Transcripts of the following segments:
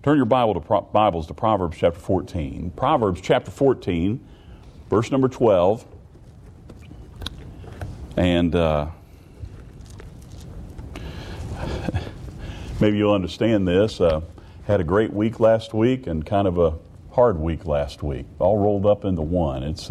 Turn your Bibles to Proverbs chapter 14. Proverbs chapter 14, verse number 12. And maybe you'll understand this. Had a great week last week and kind of a hard week last week, all rolled up into one. It's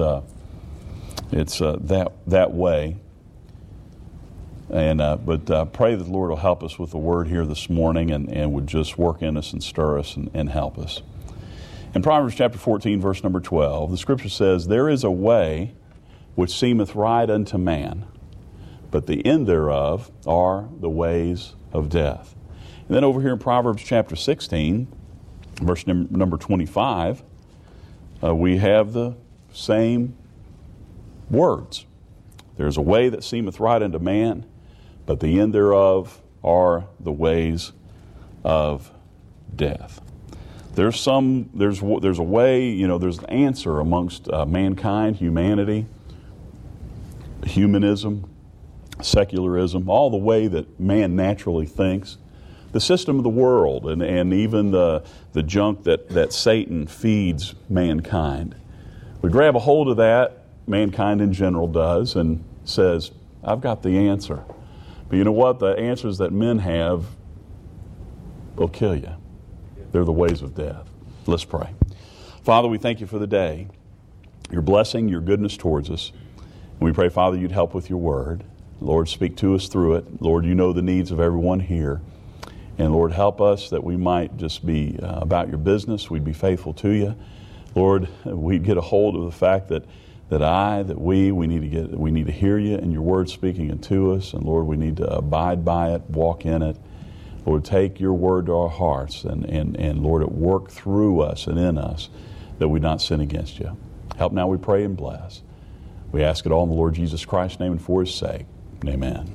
that way. And but pray that the Lord will help us with the word here this morning and would just work in us and stir us and help us. In Proverbs chapter 14, verse number 12, the scripture says, "There is a way which seemeth right unto man, but the end thereof are the ways of death." And then over here in Proverbs chapter 16, verse number 25, we have the same words. "There's a way that seemeth right unto man, but the end thereof are the ways of death." There's a way, there's an answer amongst mankind, humanity, humanism, secularism, all the way that man naturally thinks. The system of the world and even the junk that Satan feeds mankind. We grab a hold of that, mankind in general does, and says, "I've got the answer." But you know what? The answers that men have will kill you. They're the ways of death. Let's pray. Father, we thank you for the day, your blessing, your goodness towards us. And we pray, Father, you'd help with your word. Lord, speak to us through it. Lord, you know the needs of everyone here. And Lord, help us that we might just be about your business. We'd be faithful to you. Lord, we'd get a hold of the fact that we need to hear you and your word speaking into us. And Lord, we need to abide by it, walk in it. Lord, take your word to our hearts and Lord, it work through us and in us that we not sin against you. Help now, we pray and bless. We ask it all in the Lord Jesus Christ's name and for his sake. Amen.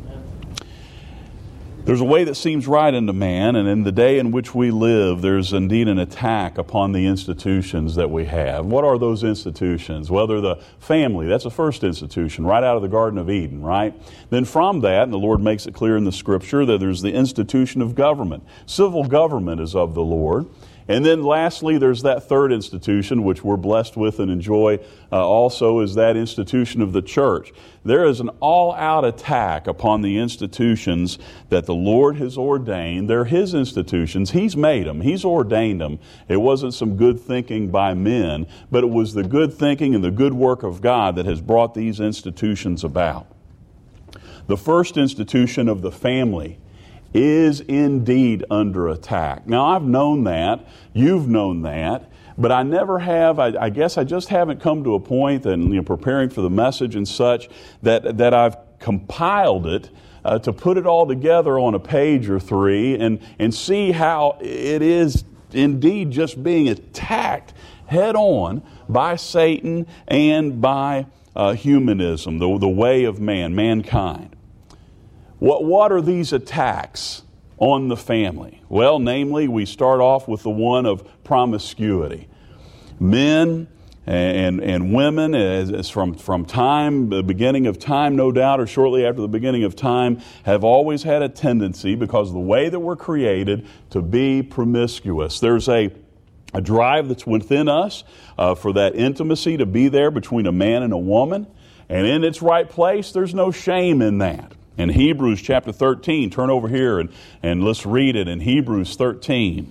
There's a way that seems right unto man, and in the day in which we live, there's indeed an attack upon the institutions that we have. What are those institutions? Well, they're the family. That's the first institution, right out of the Garden of Eden, right? Then from that, and the Lord makes it clear in the Scripture, that there's the institution of government. Civil government is of the Lord. And then lastly, there's that third institution, which we're blessed with and enjoy also, is that institution of the church. There is an all-out attack upon the institutions that the Lord has ordained. They're his institutions. He's made them. He's ordained them. It wasn't some good thinking by men, but it was the good thinking and the good work of God that has brought these institutions about. The first institution of the family is indeed under attack. Now, I've known that. You've known that. But I never have, I guess I just haven't come to a point, and preparing for the message and such, that I've compiled it to put it all together on a page or three and see how it is indeed just being attacked head on by Satan and by humanism, the way of mankind. What are these attacks on the family? Well, namely, we start off with the one of promiscuity. Men and women, as from time, the beginning of time, no doubt, or shortly after the beginning of time, have always had a tendency, because of the way that we're created, to be promiscuous. There's a drive that's within us for that intimacy to be there between a man and a woman. And in its right place, there's no shame in that. In Hebrews chapter 13, turn over here and let's read it in Hebrews 13.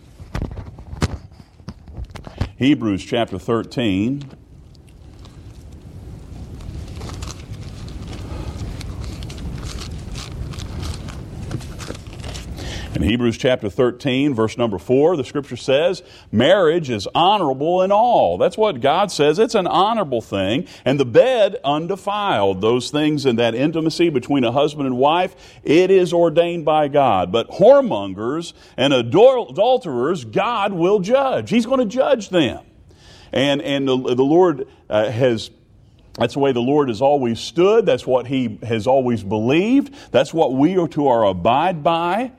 Hebrews chapter 13. In Hebrews chapter 13, verse number 4, the scripture says, marriage is honorable in all. That's what God says. It's an honorable thing. And the bed undefiled. Those things in that intimacy between a husband and wife, it is ordained by God. But whoremongers and adulterers, God will judge. He's going to judge them. And the Lord has... That's the way the Lord has always stood. That's what He has always believed. That's what we are to abide by.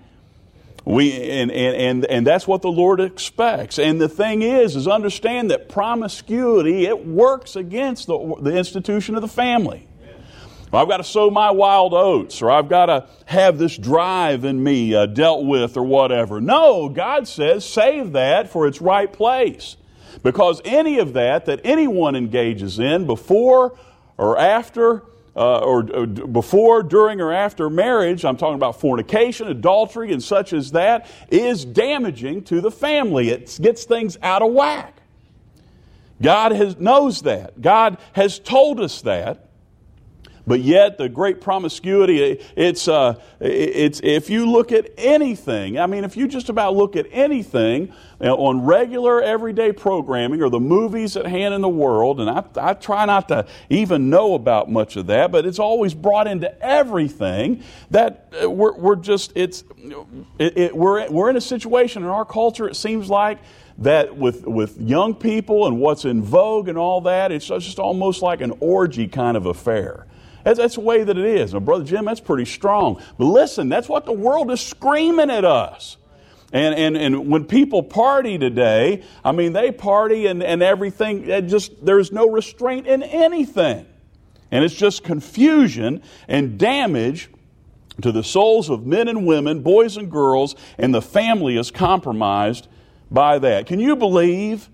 And that's what the Lord expects. And the thing is understand that promiscuity, it works against the institution of the family. I've got to sow my wild oats, or I've got to have this drive in me dealt with, or whatever. No, God says save that for its right place. Because any of that anyone engages in before or after, or before, during, or after marriage, I'm talking about fornication, adultery, and such as that, is damaging to the family. It gets things out of whack. God knows that. God has told us that. But yet, the great promiscuity, it's if you look at anything, if you just about look at anything on regular everyday programming or the movies at hand in the world, and I try not to even know about much of that, but it's always brought into everything, that we're in a situation in our culture, it seems like, that with young people and what's in vogue and all that, it's just almost like an orgy kind of affair. That's the way that it is. Now, Brother Jim, that's pretty strong. But listen, that's what the world is screaming at us. And when people party today, they party and everything, there's no restraint in anything. And it's just confusion and damage to the souls of men and women, boys and girls, and the family is compromised by that. Can you believe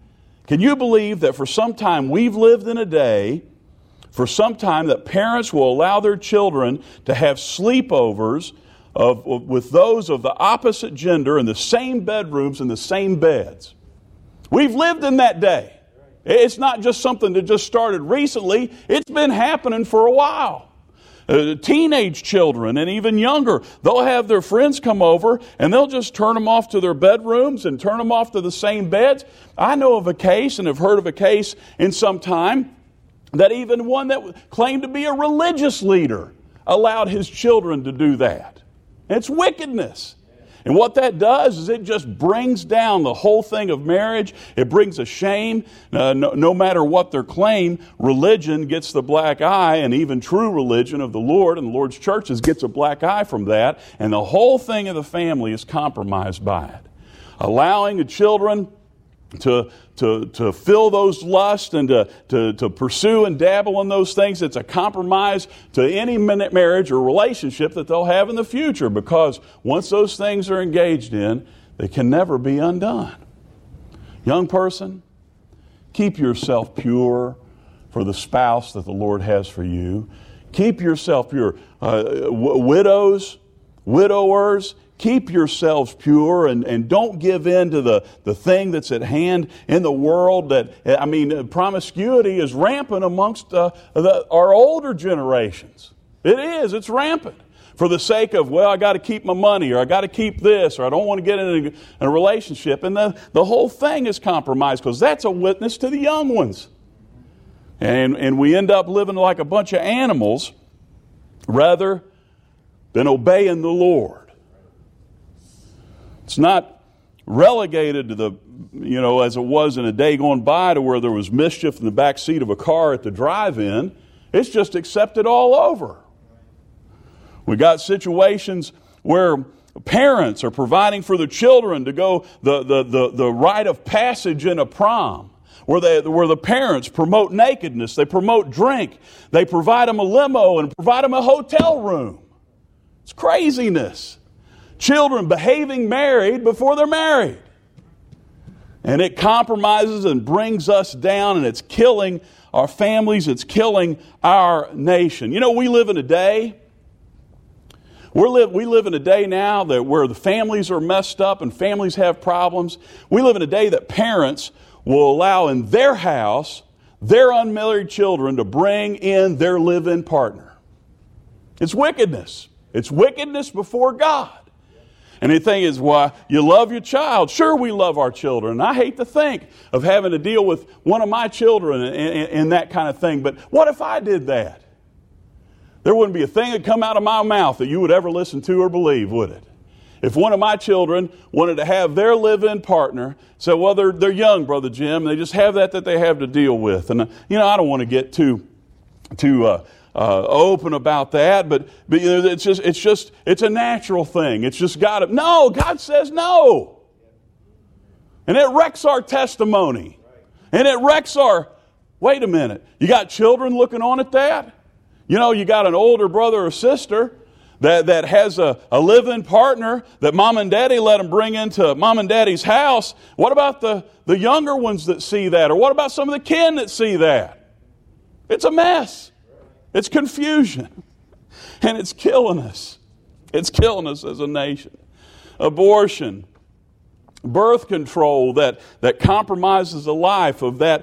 that for some time we've lived in a day, for some time, that parents will allow their children to have sleepovers with those of the opposite gender in the same bedrooms and the same beds? We've lived in that day. It's not just something that just started recently. It's been happening for a while. Teenage children and even younger, they'll have their friends come over and they'll just turn them off to their bedrooms and turn them off to the same beds. I know of a case, and have heard of a case in some time, that even one that claimed to be a religious leader allowed his children to do that. It's wickedness. And what that does is it just brings down the whole thing of marriage. It brings a shame. No matter what their claim, religion gets the black eye, and even true religion of the Lord and the Lord's churches gets a black eye from that. And the whole thing of the family is compromised by it. Allowing the children to fill those lusts and to pursue and dabble in those things, it's a compromise to any marriage or relationship that they'll have in the future, because once those things are engaged in, they can never be undone. Young person, keep yourself pure for the spouse that the Lord has for you. Keep yourself pure. Widows, widowers, keep yourselves pure and don't give in to the thing that's at hand in the world. Promiscuity is rampant amongst our older generations. It is. It's rampant. For the sake of, I got to keep my money, or I got to keep this, or I don't want to get in a relationship. And the whole thing is compromised, because that's a witness to the young ones. And we end up living like a bunch of animals rather than obeying the Lord. It's not relegated to as it was in a day gone by, to where there was mischief in the back seat of a car at the drive-in. It's just accepted all over. We got situations where parents are providing for their children to go the rite of passage in a prom, where the parents promote nakedness, they promote drink, they provide them a limo and provide them a hotel room. It's craziness. Children behaving married before they're married. And it compromises and brings us down, and it's killing our families, it's killing our nation. We live in a day, we live in a day now where the families are messed up and families have problems. We live in a day that parents will allow in their house their unmarried children to bring in their live-in partner. It's wickedness. It's wickedness before God. And the thing is, you love your child. Sure, we love our children. And I hate to think of having to deal with one of my children and that kind of thing. But what if I did that? There wouldn't be a thing that come out of my mouth that you would ever listen to or believe, would it? If one of my children wanted to have their live-in partner, say, they're young, Brother Jim, and they just have that they have to deal with. And, I don't want to get too open about that, but it's a natural thing. It's just no, God says no. And it wrecks our testimony. And it wrecks wait a minute, you got children looking on at that? You know, you got an older brother or sister that has a live-in partner that mom and daddy let them bring into mom and daddy's house. What about the younger ones that see that? Or what about some of the kin that see that? It's a mess. It's confusion. And it's killing us. It's killing us as a nation. Abortion, birth control that compromises the life of that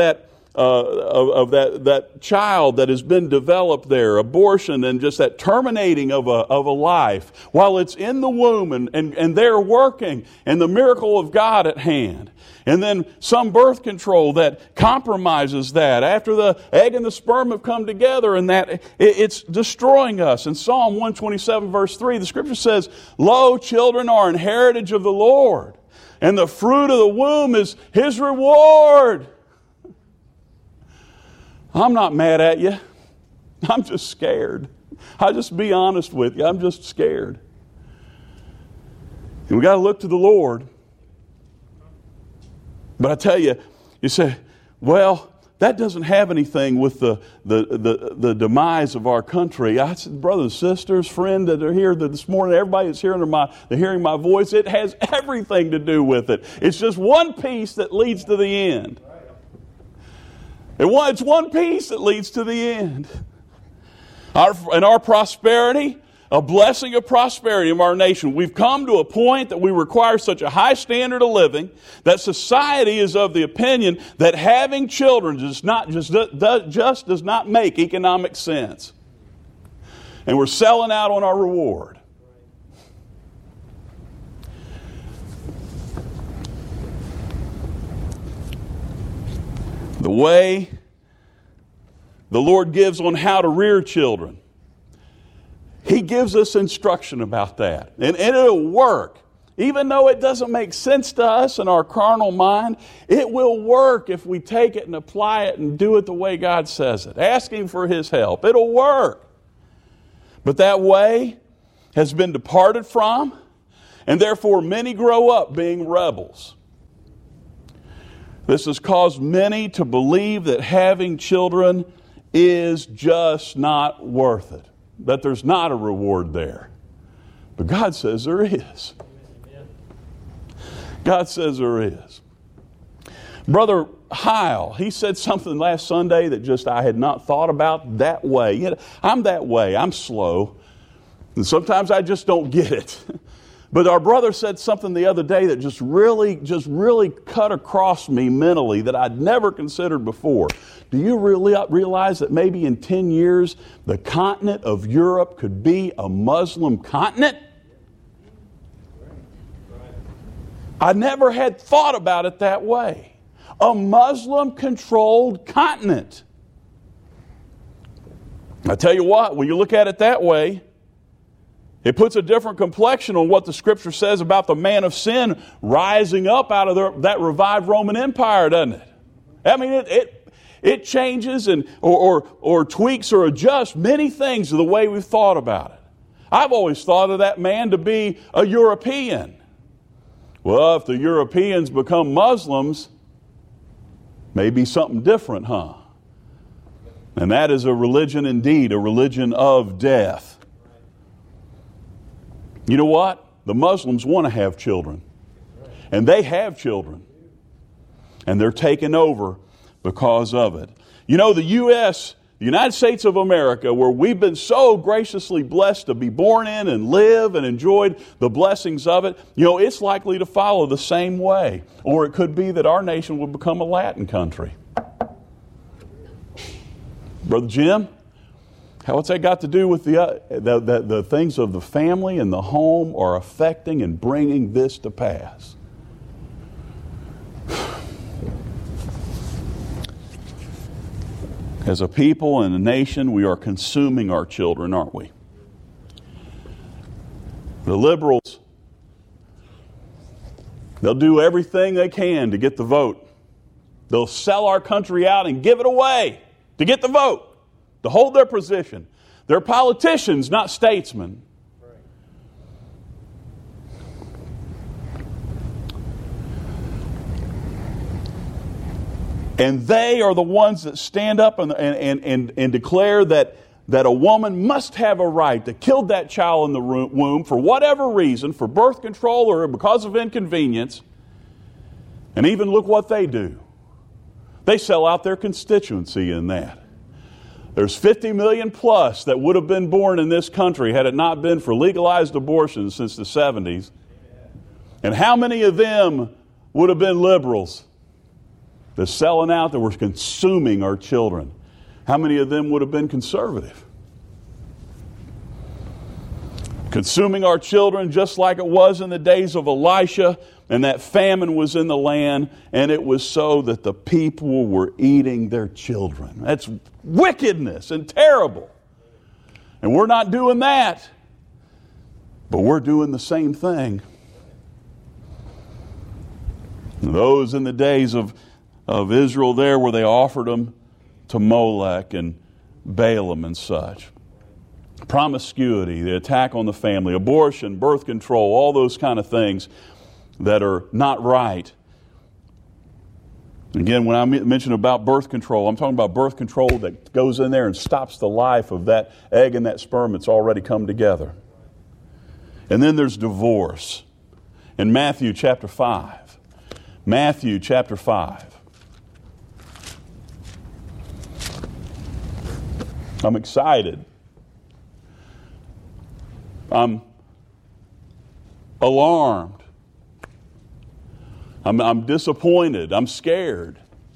child that has been developed there. Abortion and just that terminating of a life while it's in the womb and they're working and the miracle of God at hand. And then some birth control that compromises that after the egg and the sperm have come together, and that it's destroying us. In Psalm 127 verse 3, the scripture says, "Lo, children are an heritage of the Lord, and the fruit of the womb is His reward." I'm not mad at you. I'm just scared. I'll just be honest with you. I'm just scared. And we got to look to the Lord. But I tell you, you say, well, that doesn't have anything with the demise of our country. I said, brothers and sisters, friends that are here this morning, everybody that's hearing my voice, it has everything to do with it. It's just one piece that leads to the end. It's one piece that leads to the end. Our prosperity, a blessing of prosperity of our nation. We've come to a point that we require such a high standard of living that society is of the opinion that having children does not make economic sense. And we're selling out on our reward. The way the Lord gives on how to rear children, He gives us instruction about that. And it'll work. Even though it doesn't make sense to us in our carnal mind, it will work if we take it and apply it and do it the way God says it. Ask Him for His help. It'll work. But that way has been departed from, and therefore many grow up being rebels. This has caused many to believe that having children is just not worth it, that there's not a reward there. But God says there is. God says there is. Brother Heil, he said something last Sunday that just I had not thought about that way. You know, I'm that way. I'm slow. And sometimes I just don't get it. But our brother said something the other day that just really cut across me mentally that I'd never considered before. Do you really realize that maybe in 10 years the continent of Europe could be a Muslim continent? I never had thought about it that way. A Muslim-controlled continent. I tell you what, when you look at it that way, it puts a different complexion on what the Scripture says about the man of sin rising up out of that revived Roman Empire, doesn't it? I mean, it changes or tweaks or adjusts many things to the way we've thought about it. I've always thought of that man to be a European. Well, if the Europeans become Muslims, maybe something different, huh? And that is a religion indeed, a religion of death. You know what? The Muslims want to have children. And they have children. And they're taken over because of it. You know, the United States of America, where we've been so graciously blessed to be born in and live and enjoyed the blessings of it, you know, it's likely to follow the same way. Or it could be that our nation would become a Latin country. Brother Jim? What's that got to do with the things of the family and the home are affecting and bringing this to pass? As a people and a nation, we are consuming our children, aren't we? The liberals, they'll do everything they can to get the vote. They'll sell our country out and give it away to get the vote, to hold their position. They're politicians, not statesmen. And they are the ones that stand up and declare that that a woman must have a right to kill that child in the womb for whatever reason, for birth control or because of inconvenience. And even look what they do. They sell out their constituency in that. There's 50 million plus that would have been born in this country had it not been for legalized abortions since the 70s. And how many of them would have been liberals? They're selling out, that were consuming our children. How many of them would have been conservative? Consuming our children just like it was in the days of Elisha, and that famine was in the land, and it was so that the people were eating their children. That's wickedness and terrible. And we're not doing that, but we're doing the same thing. And those in the days of Israel there, where they offered them to Molech and Balaam and such. Promiscuity, the attack on the family, abortion, birth control, all those kind of things that are not right. Again, when I mention about birth control, I'm talking about birth control that goes in there and stops the life of that egg and that sperm that's already come together. And then there's divorce. In Matthew chapter 5. Matthew chapter 5. I'm excited. I'm alarmed. I'm disappointed. I'm scared.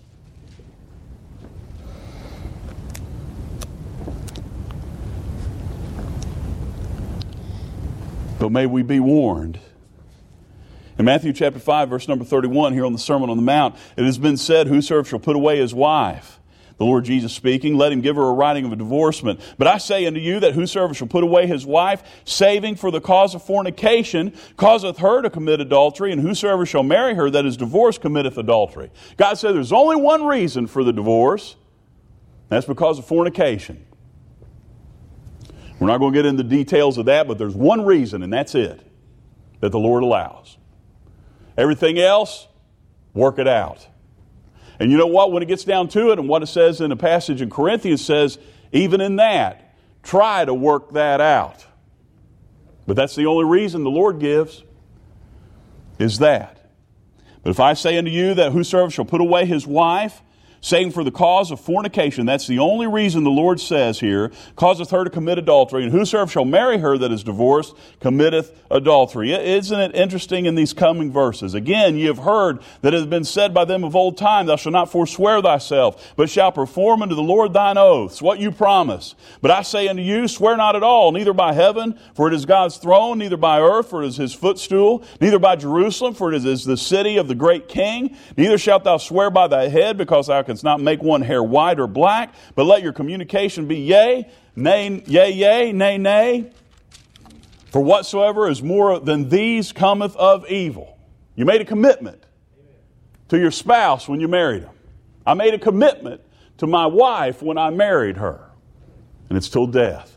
But may we be warned. In Matthew chapter 5, verse number 31, here on the Sermon on the Mount, it has been said, whosoever shall put away his wife, the Lord Jesus speaking, let him give her a writing of a divorcement. But I say unto you that whosoever shall put away his wife, saving for the cause of fornication, causeth her to commit adultery, and whosoever shall marry her that is divorced committeth adultery. God said there's only one reason for the divorce. That's because of fornication. We're not going to get into the details of that, but there's one reason, and that's it, that the Lord allows. Everything else, work it out. And you know what? When it gets down to it, and what it says in a passage in Corinthians says, even in that, try to work that out. But that's the only reason the Lord gives, is that. But if I say unto you that whosoever shall put away his wife, saying for the cause of fornication, that's the only reason the Lord says here, causeth her to commit adultery, and whosoever shall marry her that is divorced committeth adultery. Isn't it interesting in these coming verses? Again, ye have heard that it has been said by them of old time, thou shalt not forswear thyself, but shalt perform unto the Lord thine oaths, what you promise. But I say unto you, swear not at all, neither by heaven, for it is God's throne, neither by earth, for it is his footstool, neither by Jerusalem, for it is the city of the great king. Neither shalt thou swear by thy head, because thou canst not make one hair white or black, but let your communication be yea, nay, yea, nay, nay. For whatsoever is more than these cometh of evil. You made a commitment to your spouse when you married him. I made a commitment to my wife when I married her. And it's till death.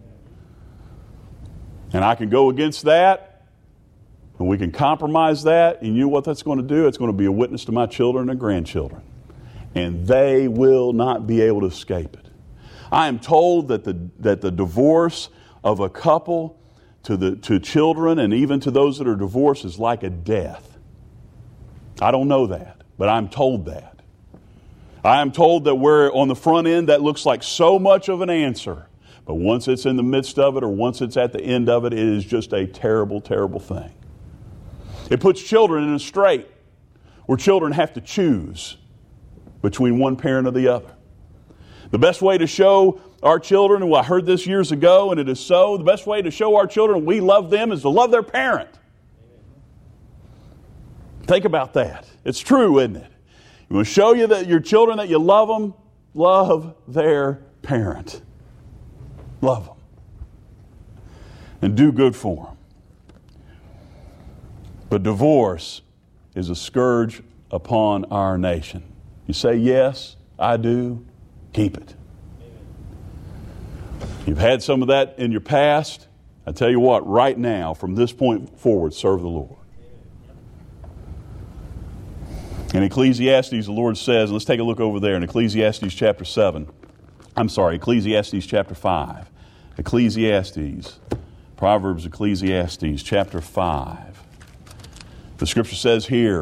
And I can go against that, and we can compromise that, and you know what that's going to do? It's going to be a witness to my children and grandchildren. And they will not be able to escape it. I am told that the divorce of a couple to children and even to those that are divorced is like a death. I don't know that, but I'm told that. I am told that where on the front end that looks like so much of an answer, but once it's in the midst of it or once it's at the end of it, it is just a terrible, terrible thing. It puts children in a strait where children have to choose between one parent or the other. The best way to show our children, and I heard this years ago, and it is so, the best way to show our children we love them is to love their parent. Think about that. It's true, isn't it? You want to show you that your children that you love them, love their parent. Love them. And do good for them. But divorce is a scourge upon our nation. You say, yes, I do, keep it. You've had some of that in your past. I tell you what, right now, from this point forward, serve the Lord. In Ecclesiastes, the Lord says, let's take a look over there in Ecclesiastes chapter 7. Ecclesiastes chapter 5. Ecclesiastes chapter 5. The scripture says here,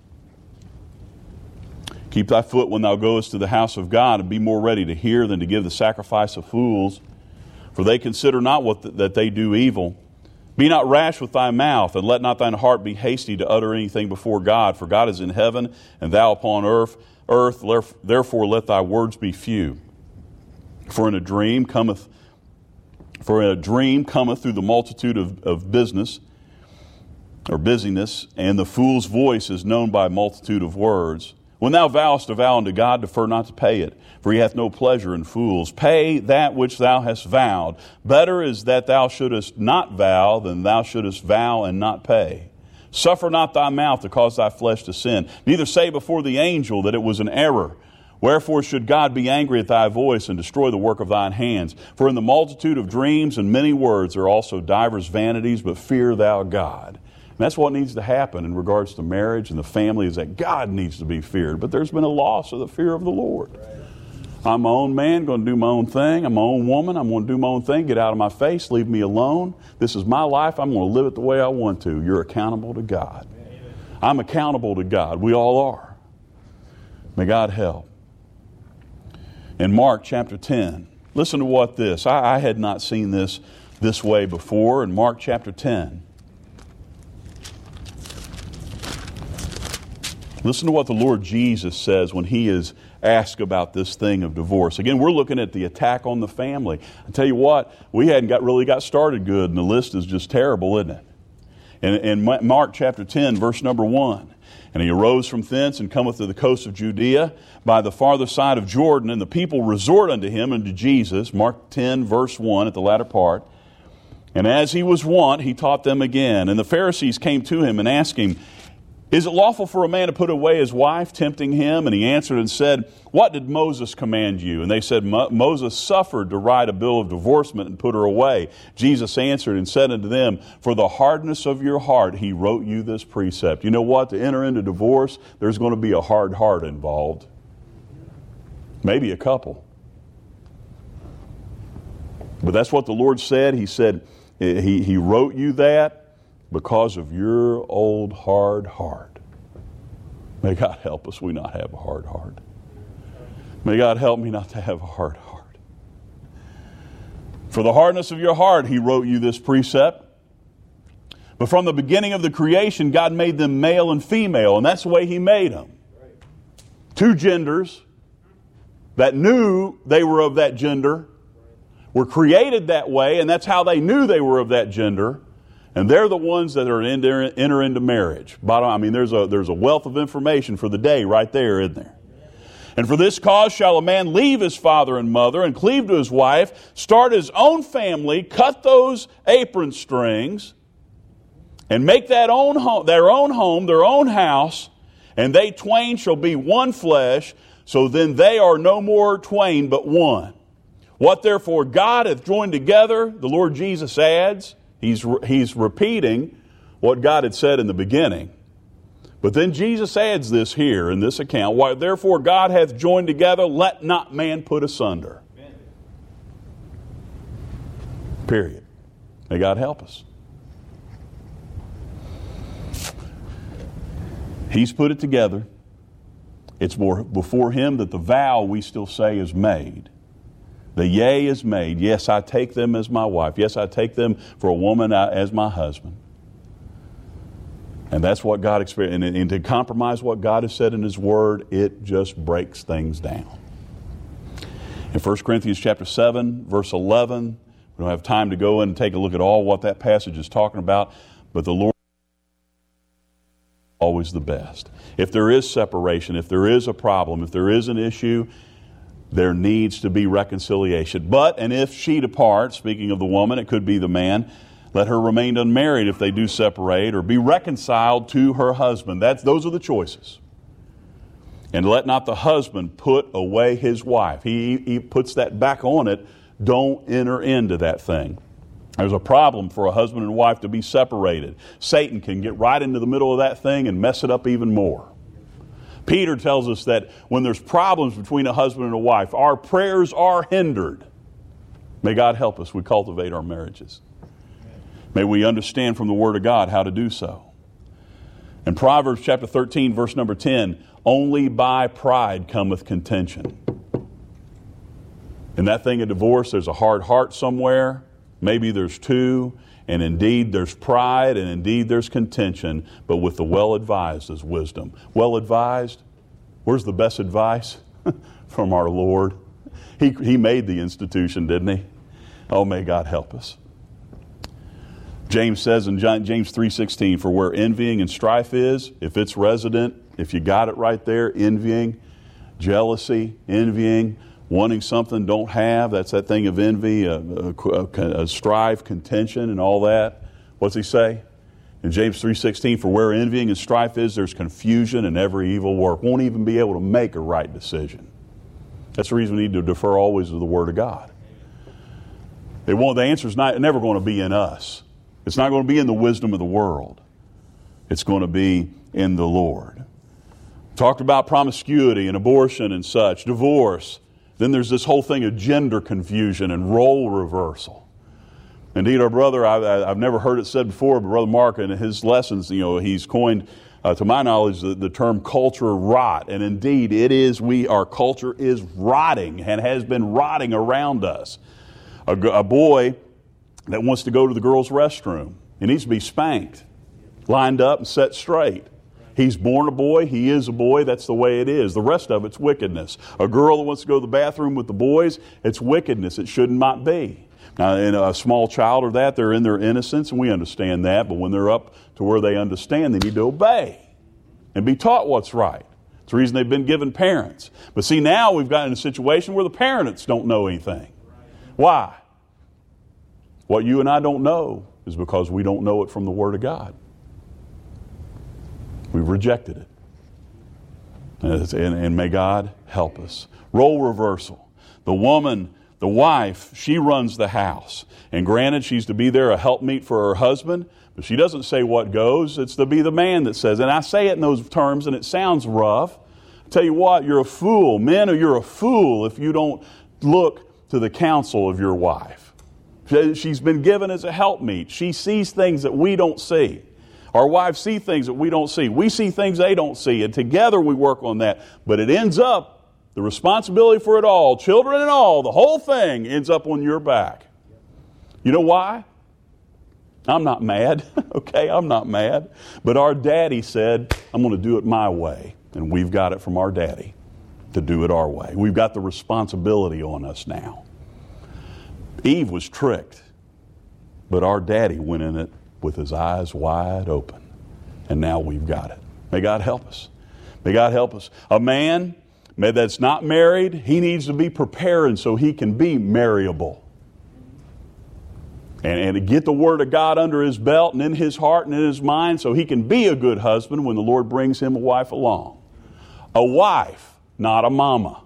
keep thy foot when thou goest to the house of God, and be more ready to hear than to give the sacrifice of fools. For they consider not that they do evil. Be not rash with thy mouth, and let not thine heart be hasty to utter anything before God. For God is in heaven, and thou upon earth. Therefore let thy words be few. For in a dream cometh through the multitude of business, or busyness, and the fool's voice is known by a multitude of words. When thou vowest a vow unto God, defer not to pay it, for he hath no pleasure in fools. Pay that which thou hast vowed. Better is that thou shouldest not vow than thou shouldest vow and not pay. Suffer not thy mouth to cause thy flesh to sin. Neither say before the angel that it was an error. Wherefore should God be angry at thy voice and destroy the work of thine hands? For in the multitude of dreams and many words are also divers vanities, but fear thou God. And that's what needs to happen in regards to marriage and the family, is that God needs to be feared. But there's been a loss of the fear of the Lord. I'm my own man, going to do my own thing. I'm my own woman, I'm going to do my own thing. Get out of my face, leave me alone. This is my life, I'm going to live it the way I want to. You're accountable to God. I'm accountable to God. We all are. May God help. In Mark chapter 10, listen to what this. I had not seen this way before. In Mark chapter 10. Listen to what the Lord Jesus says when he is asked about this thing of divorce. Again, we're looking at the attack on the family. I tell you what, we hadn't really got started good, and the list is just terrible, isn't it? In Mark chapter 10, verse number 1, and he arose from thence and cometh to the coast of Judea by the farther side of Jordan, and the people resort unto him and to Jesus. Mark 10, verse 1 at the latter part. And as he was wont, he taught them again. And the Pharisees came to him and asked him, is it lawful for a man to put away his wife, tempting him? And he answered and said, what did Moses command you? And they said, Moses suffered to write a bill of divorcement and put her away. Jesus answered and said unto them, for the hardness of your heart he wrote you this precept. You know what? To enter into divorce, there's going to be a hard heart involved. Maybe a couple. But that's what the Lord said. He said, he wrote you that because of your old hard heart. May God help us we not have a hard heart. May God help me not to have a hard heart. For the hardness of your heart he wrote you this precept. But from the beginning of the creation God made them male and female, and that's the way he made them. Two genders that knew they were of that gender were created that way, and that's how they knew they were of that gender. And they're the ones that are enter into marriage. There's a wealth of information for the day right there, isn't there? And for this cause shall a man leave his father and mother and cleave to his wife, start his own family, cut those apron strings, and make their own home, their own house, and they twain shall be one flesh. So then they are no more twain but one. What therefore God hath joined together, the Lord Jesus adds. He's repeating what God had said in the beginning. But then Jesus adds this here in this account. Why, therefore God hath joined together, let not man put asunder. Amen. Period. May God help us. He's put it together. It's more before him that the vow we still say is made. The yea is made. Yes, I take them as my wife. Yes, I take them for a woman as my husband. And that's what God experienced. And to compromise what God has said in his word, it just breaks things down. In 1 Corinthians chapter 7, verse 11, we don't have time to go in and take a look at all what that passage is talking about, but the Lord is always the best. If there is separation, if there is a problem, if there is an issue, there needs to be reconciliation. But, and if she departs, speaking of the woman, it could be the man, let her remain unmarried if they do separate, or be reconciled to her husband. Those are the choices. And let not the husband put away his wife. He puts that back on it. Don't enter into that thing. There's a problem for a husband and wife to be separated. Satan can get right into the middle of that thing and mess it up even more. Peter tells us that when there's problems between a husband and a wife, our prayers are hindered. May God help us. We cultivate our marriages. May we understand from the Word of God how to do so. In Proverbs chapter 13, verse number 10, only by pride cometh contention. In that thing of divorce, there's a hard heart somewhere. Maybe there's two. And indeed, there's pride, and indeed, there's contention. But with the well-advised is wisdom. Well-advised? Where's the best advice? From our Lord. He made the institution, didn't He? Oh, may God help us. James says in James 3:16, for where envying and strife is, if it's resident, if you got it right there, envying, jealousy, envying, wanting something don't have, that's that thing of envy, a strife, contention, and all that. What's he say? In James 3:16, for where envying and strife is, there's confusion and every evil work. Won't even be able to make a right decision. That's the reason we need to defer always to the Word of God. The answer is never going to be in us. It's not going to be in the wisdom of the world. It's going to be in the Lord. Talked about promiscuity and abortion and such, divorce. Then there's this whole thing of gender confusion and role reversal. Indeed, our brother, I've never heard it said before, but Brother Mark in his lessons, he's coined, to my knowledge, the term culture rot. And indeed, it is, our culture is rotting and has been rotting around us. A boy that wants to go to the girls' restroom, he needs to be spanked, lined up and set straight. He's born a boy, he is a boy, that's the way it is. The rest of it's wickedness. A girl that wants to go to the bathroom with the boys, it's wickedness. It should not be. Now, in a small child or that, they're in their innocence, and we understand that, but when they're up to where they understand, they need to obey and be taught what's right. It's the reason they've been given parents. But see, now we've gotten in a situation where the parents don't know anything. Why? What you and I don't know is because we don't know it from the Word of God. We've rejected it. And may God help us. Role reversal. The woman, the wife, she runs the house. And granted, she's to be there a helpmeet for her husband, but she doesn't say what goes. It's to be the man that says. And I say it in those terms, and it sounds rough. I tell you what, you're a fool. Men, you're a fool if you don't look to the counsel of your wife. She's been given as a helpmeet. She sees things that we don't see. Our wives see things that we don't see. We see things they don't see. And together we work on that. But it ends up, the responsibility for it all, children and all, the whole thing ends up on your back. You know why? I'm not mad. Okay, I'm not mad. But our daddy said, I'm going to do it my way. And we've got it from our daddy to do it our way. We've got the responsibility on us now. Eve was tricked, but our daddy went in it with his eyes wide open. And now we've got it. May God help us. May God help us. A man that's not married, he needs to be preparing so he can be marriable. And to get the Word of God under his belt and in his heart and in his mind so he can be a good husband when the Lord brings him a wife along. A wife, not a mama.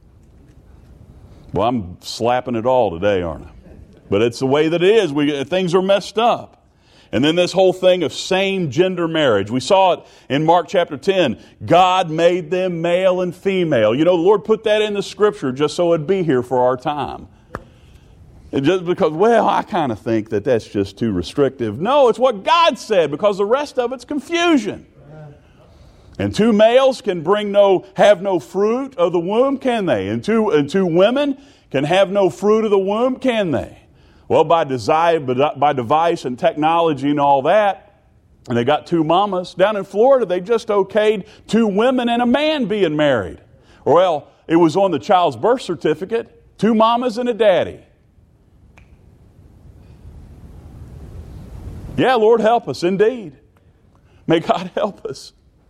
Well, I'm slapping it all today, aren't I? But it's the way that it is. Things are messed up. And then this whole thing of same-gender marriage. We saw it in Mark chapter 10. God made them male and female. The Lord put that in the Scripture just so it'd be here for our time. And just because, I kind of think that that's just too restrictive. No, it's what God said, because the rest of it's confusion. And two males can have no fruit of the womb, can they? And two women can have no fruit of the womb, can they? Well, by device and technology and all that, and they got two mamas. Down in Florida, they just okayed two women and a man being married. Well, it was on the child's birth certificate, two mamas and a daddy. Yeah, Lord help us, indeed. May God help us.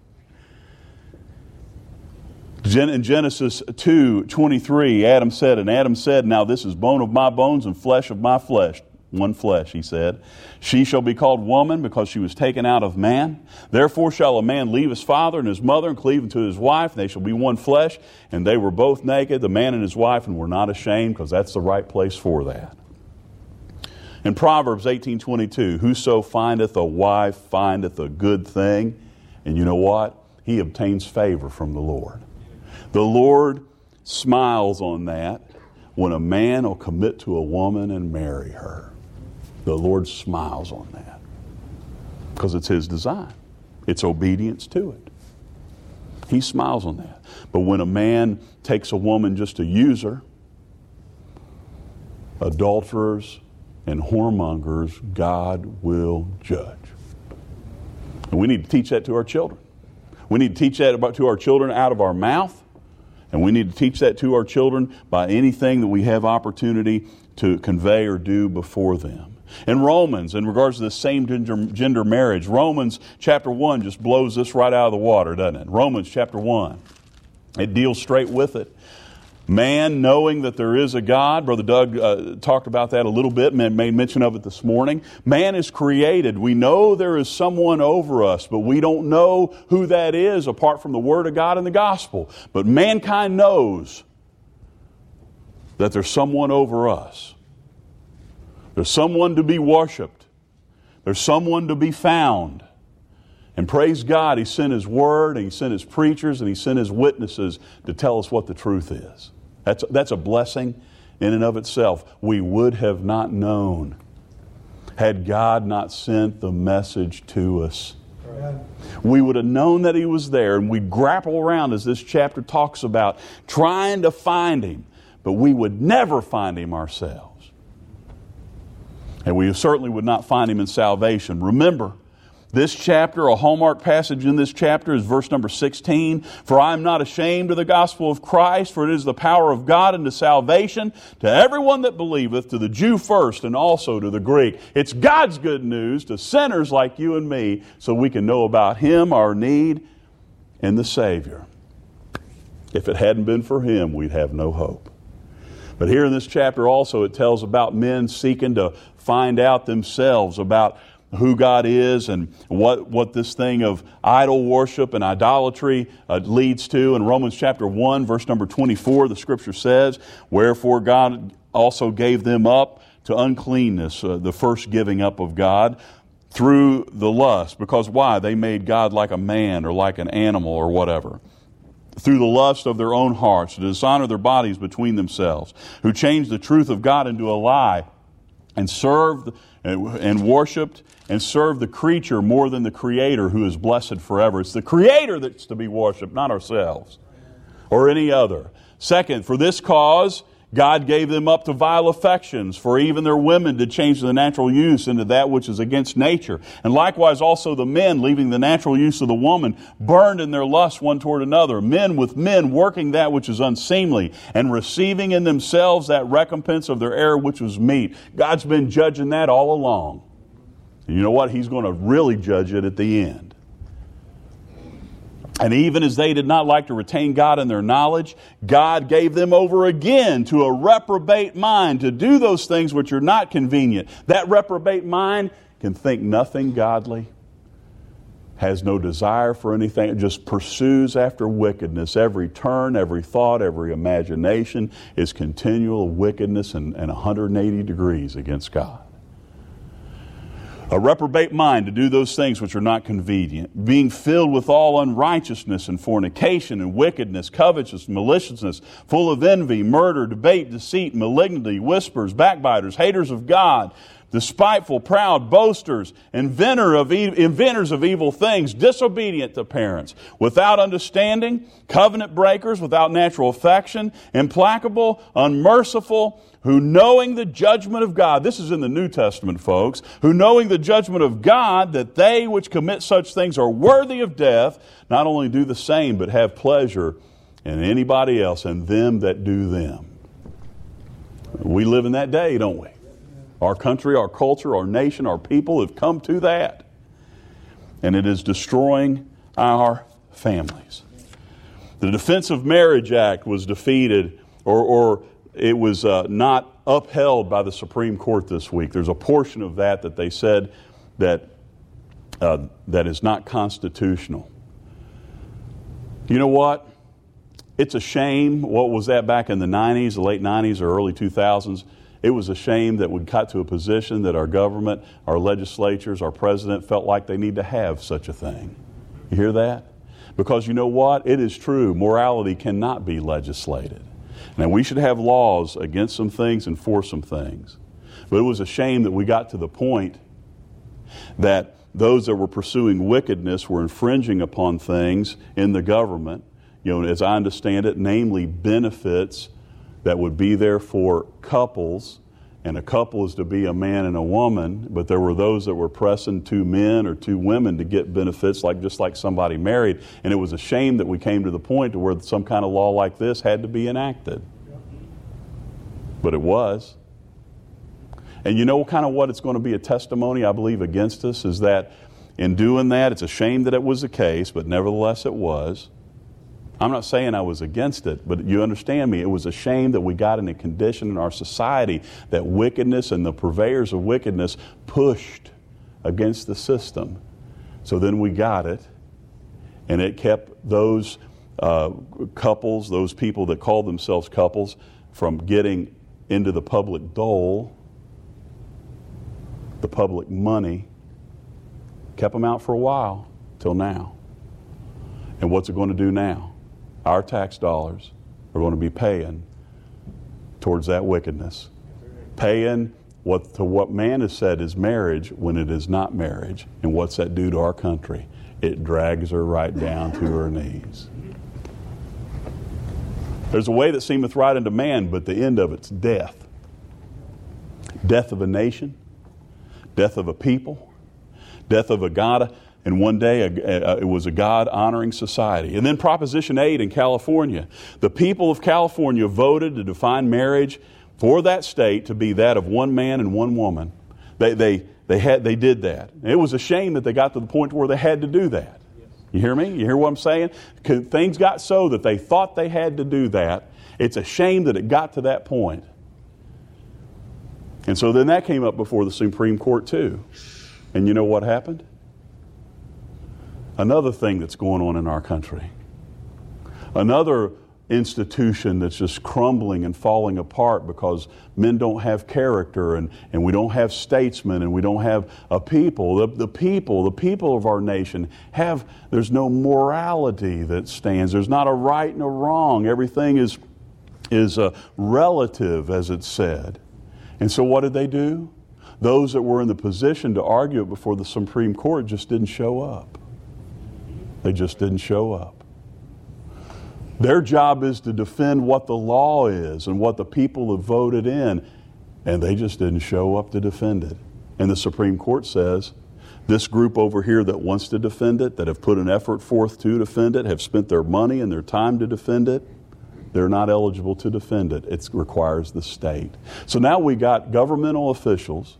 In Genesis 2:23, Adam said, now this is bone of my bones and flesh of my flesh. One flesh, he said. She shall be called woman because she was taken out of man. Therefore shall a man leave his father and his mother and cleave unto his wife, and they shall be one flesh. And they were both naked, the man and his wife, and were not ashamed, because that's the right place for that. In Proverbs 18:22, whoso findeth a wife findeth a good thing. And you know what? he obtains favor from the Lord. The Lord smiles on that when a man will commit to a woman and marry her. The Lord smiles on that because it's His design. It's obedience to it. He smiles on that. But when a man takes a woman just to use her, adulterers and whoremongers, God will judge. And we need to teach that to our children. We need to teach that to our children out of our mouth. And we need to teach that to our children by anything that we have opportunity to convey or do before them. In Romans, in regards to the same gender marriage, Romans chapter 1 just blows this right out of the water, doesn't it? Romans chapter 1. It deals straight with it. Man knowing that there is a God, Brother Doug talked about that a little bit, made mention of it this morning. Man is created. We know there is someone over us, but we don't know who that is apart from the Word of God and the Gospel. But mankind knows that there's someone over us. There's someone to be worshiped. There's someone to be found. And praise God, He sent His Word, and He sent His preachers, and He sent His witnesses to tell us what the truth is. That's a blessing in and of itself. We would have not known had God not sent the message to us. We would have known that He was there, and we'd grapple around, as this chapter talks about, trying to find Him, but we would never find Him ourselves. And we certainly would not find Him in salvation. Remember, this chapter, a hallmark passage in this chapter is verse number 16. For I am not ashamed of the gospel of Christ, for it is the power of God unto salvation to everyone that believeth, to the Jew first and also to the Greek. It's God's good news to sinners like you and me, so we can know about Him, our need, and the Savior. If it hadn't been for Him, we'd have no hope. But here in this chapter also it tells about men seeking to find out themselves about who God is and what this thing of idol worship and idolatry leads to. In Romans chapter 1, verse number 24, the Scripture says, wherefore God also gave them up to uncleanness, the first giving up of God, through the lust. Because why? They made God like a man or like an animal or whatever. Through the lust of their own hearts, to dishonor their bodies between themselves, who changed the truth of God into a lie, and served and worshipped and served the creature more than the Creator, who is blessed forever. It's the Creator that's to be worshipped, not ourselves or any other. Second, for this cause God gave them up to vile affections, for even their women did change the natural use into that which is against nature. And likewise also the men, leaving the natural use of the woman, burned in their lust one toward another, men with men, working that which is unseemly, and receiving in themselves that recompense of their error which was meet. God's been judging that all along. And you know what? He's going to really judge it at the end. And even as they did not like to retain God in their knowledge, God gave them over again to a reprobate mind to do those things which are not convenient. That reprobate mind can think nothing godly, has no desire for anything, it just pursues after wickedness. Every turn, every thought, every imagination is continual wickedness and 180 degrees against God. A reprobate mind to do those things which are not convenient, being filled with all unrighteousness and fornication and wickedness, covetousness, maliciousness, full of envy, murder, debate, deceit, malignity, whispers, backbiters, haters of God, despiteful, proud, boasters, inventors of evil things, disobedient to parents, without understanding, covenant breakers, without natural affection, implacable, unmerciful, who knowing the judgment of God, this is in the New Testament, folks, who knowing the judgment of God, that they which commit such things are worthy of death, not only do the same, but have pleasure in anybody else and them that do them. We live in that day, don't we? Our country, our culture, our nation, our people have come to that. And it is destroying our families. The Defense of Marriage Act was defeated, or it was not upheld by the Supreme Court this week. There's a portion of that they said that is not constitutional. You know what? It's a shame. What was that back in the 90s, the late 90s or early 2000s? It was a shame that we got to a position that our government, our legislatures, our president felt like they need to have such a thing. You hear that? Because you know what? It is true. Morality cannot be legislated. Now, we should have laws against some things and for some things. But it was a shame that we got to the point that those that were pursuing wickedness were infringing upon things in the government, as I understand it, namely benefits that would be there for couples. And a couple is to be a man and a woman, but there were those that were pressing two men or two women to get benefits just like somebody married. And it was a shame that we came to the point to where some kind of law like this had to be enacted. But it was. And you know kind of what it's going to be a testimony, I believe, against us is that in doing that, it's a shame that it was the case, but nevertheless it was. I'm not saying I was against it, but you understand me. It was a shame that we got in a condition in our society that wickedness and the purveyors of wickedness pushed against the system. So then we got it, and it kept those couples, those people that called themselves couples, from getting into the public dole, the public money, kept them out for a while, till now. And what's it going to do now? Our tax dollars are going to be paying towards that wickedness. Paying what man has said is marriage when it is not marriage. And what's that do to our country? It drags her right down to her knees. There's a way that seemeth right unto man, but the end of it's death. Death of a nation, death of a people, death of a God. And one day, it was a God-honoring society. And then Proposition 8 in California. The people of California voted to define marriage for that state to be that of one man and one woman. They did that. It was a shame that they got to the point where they had to do that. You hear me? You hear what I'm saying? Things got so that they thought they had to do that. It's a shame that it got to that point. And so then that came up before the Supreme Court too. And you know what happened? Another thing that's going on in our country. Another institution that's just crumbling and falling apart because men don't have character and we don't have statesmen and we don't have a people. The people of our nation there's no morality that stands. There's not a right and a wrong. Everything is relative, as it's said. And so what did they do? Those that were in the position to argue it before the Supreme Court just didn't show up. They just didn't show up. Their job is to defend what the law is and what the people have voted in, and they just didn't show up to defend it. And the Supreme Court says, this group over here that wants to defend it, that have put an effort forth to defend it, have spent their money and their time to defend it, they're not eligible to defend it. It requires the state. So now we got governmental officials,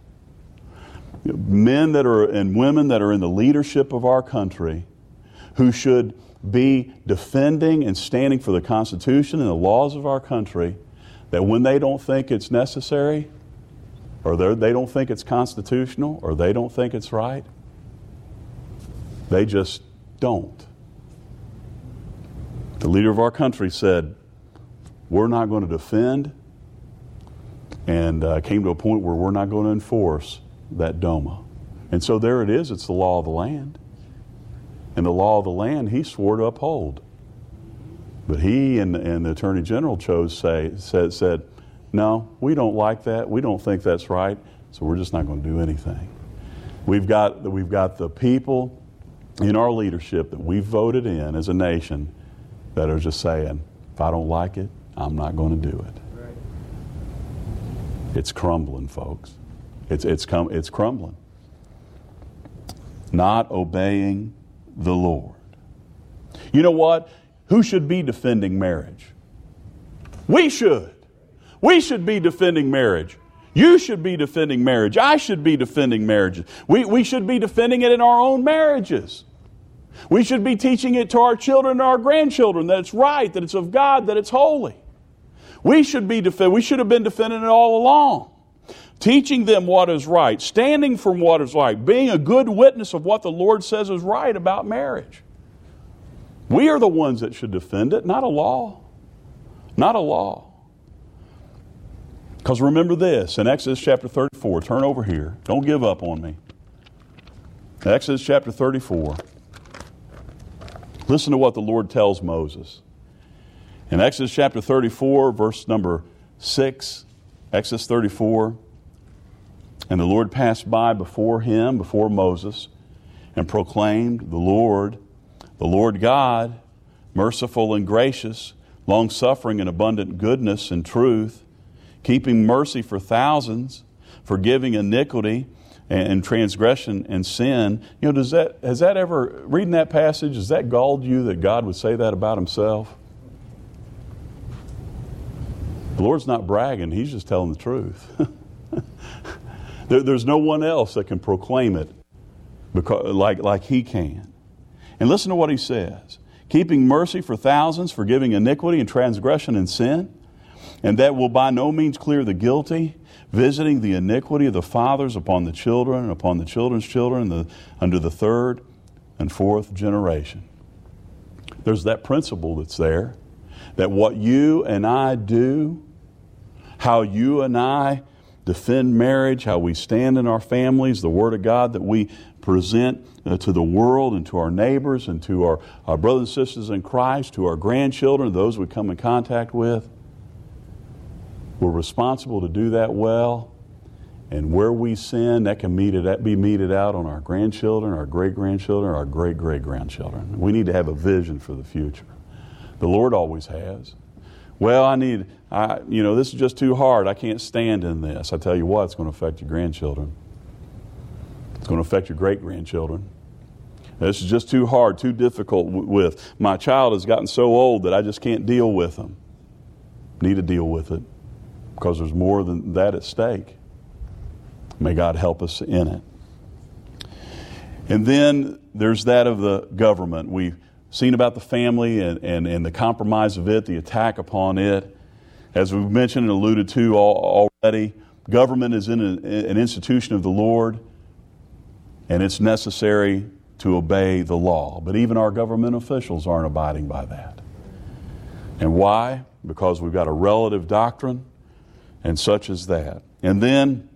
men that are and women that are in the leadership of our country, who should be defending and standing for the Constitution and the laws of our country, that when they don't think it's necessary, or they don't think it's constitutional, or they don't think it's right, they just don't. The leader of our country said, we're not going to defend, and came to a point where we're not going to enforce that DOMA. And so there it is, it's the law of the land. And the law of the land he swore to uphold. But he and the Attorney General said, no, we don't like that. We don't think that's right. So we're just not going to do anything. We've got the people in our leadership that we've voted in as a nation that are just saying, if I don't like it, I'm not going to do it. Right. It's crumbling, folks. It's crumbling. Not obeying the Lord. You know what? Who should be defending marriage? We should. We should be defending marriage. You should be defending marriage. I should be defending marriages. We should be defending it in our own marriages. We should be teaching it to our children and our grandchildren that it's right, that it's of God, that it's holy. We should have been defending it all along. Teaching them what is right, standing for what is right, being a good witness of what the Lord says is right about marriage. We are the ones that should defend it, not a law. Not a law. Because remember this, in Exodus chapter 34, turn over here. Don't give up on me. Exodus chapter 34. Listen to what the Lord tells Moses. In Exodus chapter 34, verse number 6, Exodus 34, and the Lord passed by before him, before Moses, and proclaimed, the Lord God, merciful and gracious, long-suffering and abundant goodness and truth, keeping mercy for thousands, forgiving iniquity and transgression and sin. You know, has that ever, reading that passage, has that galled you that God would say that about himself? The Lord's not bragging, he's just telling the truth. There's no one else that can proclaim it like he can. And listen to what he says. Keeping mercy for thousands, forgiving iniquity and transgression and sin, and that will by no means clear the guilty, visiting the iniquity of the fathers upon the children and upon the children's children unto the third and fourth generation. There's that principle that's there, that what you and I do, how you and I defend marriage, how we stand in our families, the Word of God that we present to the world and to our neighbors and to our brothers and sisters in Christ, to our grandchildren, those we come in contact with. We're responsible to do that well. And where we sin, that can be meted out on our grandchildren, our great-grandchildren, our great-great-grandchildren. We need to have a vision for the future. The Lord always has. Well, this is just too hard. I can't stand in this. I tell you what, it's going to affect your grandchildren. It's going to affect your great-grandchildren. This is just too hard, too difficult with. My child has gotten so old that I just can't deal with them. Need to deal with it because there's more than that at stake. May God help us in it. And then there's that of the government. We've seen about the family and the compromise of it, the attack upon it. As we've mentioned and alluded to already, government is in an institution of the Lord, and it's necessary to obey the law. But even our government officials aren't abiding by that. And why? Because we've got a relative doctrine, and such as that. And then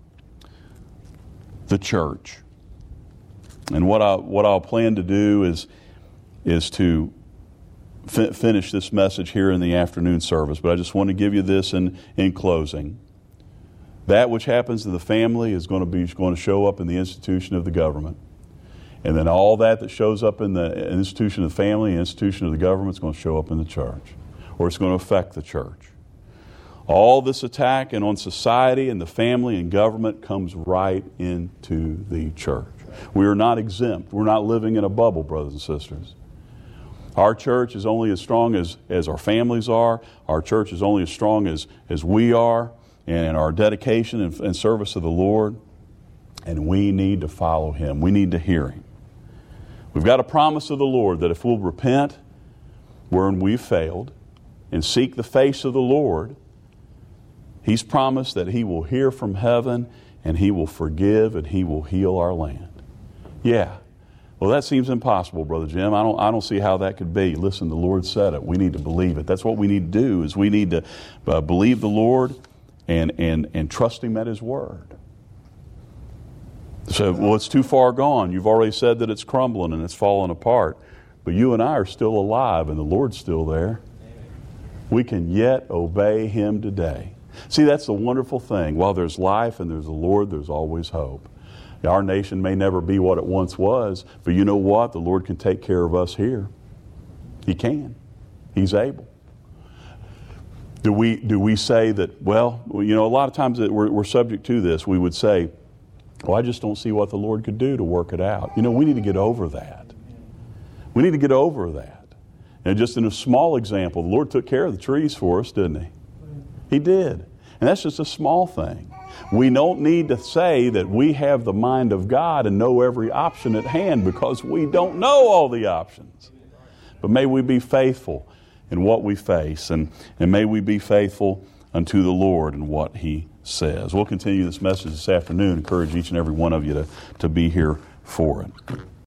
the church. And what I'll plan to do is to finish this message here in the afternoon service. But I just want to give you this in closing. That which happens to the family is going to show up in the institution of the government. And then all that shows up in the institution of the family, the institution of the government, is going to show up in the church. Or it's going to affect the church. All this attack and on society and the family and government comes right into the church. We are not exempt. We're not living in a bubble, brothers and sisters. Our church is only as strong as our families are. Our church is only as strong as we are and our dedication and service of the Lord. And we need to follow Him. We need to hear Him. We've got a promise of the Lord that if we'll repent wherein we've failed and seek the face of the Lord, He's promised that He will hear from heaven and He will forgive and He will heal our land. Yeah. Well, that seems impossible, Brother Jim. I don't see how that could be. Listen, the Lord said it. We need to believe it. That's what we need to do, is we need to believe the Lord and trust Him at His word. So, well, it's too far gone. You've already said that it's crumbling and it's falling apart. But you and I are still alive and the Lord's still there. We can yet obey Him today. See, that's the wonderful thing. While there's life and there's the Lord, there's always hope. Our nation may never be what it once was, but you know what? The Lord can take care of us here. He can. He's able. Do we say that, well, a lot of times that we're subject to this. We would say, well, I just don't see what the Lord could do to work it out. We need to get over that. We need to get over that. And just in a small example, the Lord took care of the trees for us, didn't He? He did. And that's just a small thing. We don't need to say that we have the mind of God and know every option at hand, because we don't know all the options. But may we be faithful in what we face, and may we be faithful unto the Lord in what He says. We'll continue this message this afternoon. Encourage each and every one of you to be here for it.